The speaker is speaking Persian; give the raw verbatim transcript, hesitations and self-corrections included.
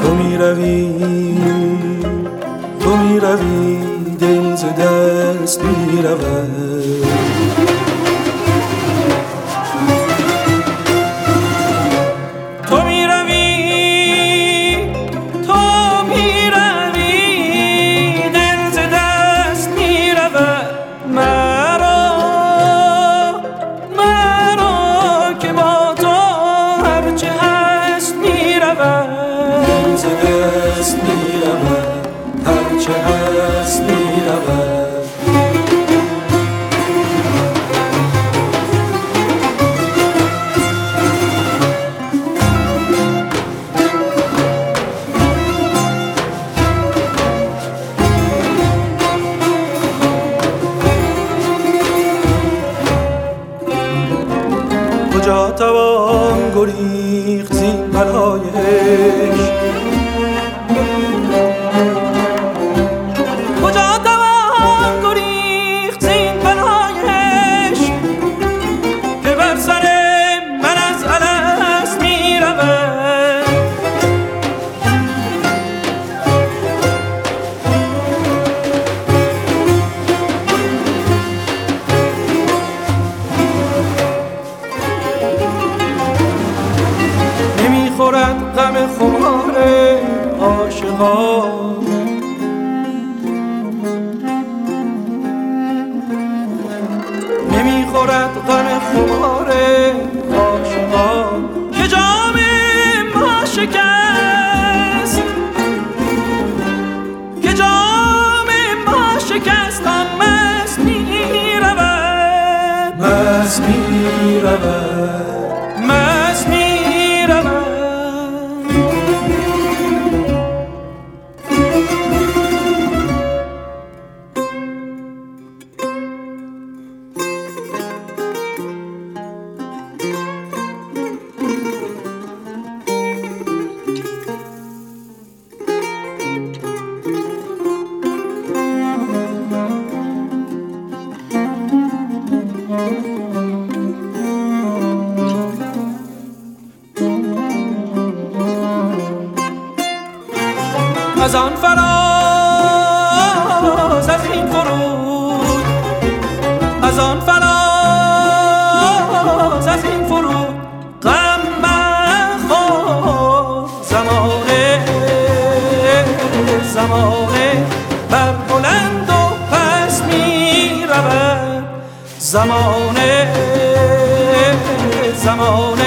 تو می روی تو می روی دل ز دست می رود تو می روی تو می روی دل ز دست می رود مرا مرا که با تو هرچه هست می رود دل ز دست می رود هرچه هست می رود کجا توان گریخت زین بلای عشق کجا توان گریخت زین بلای عشق که بر سر من از الست می رود نمیخورد غم خمار عاشقان نمیخورد غم خمار عاشقان که جام ما شکست که جام ما شکست آن مست می رود مست می رود مست می رود از آن فراز از این فرود از آن فراز از این فرود غم مخور زمانه زمانه بر بلند و پس می رود زمانه زمانه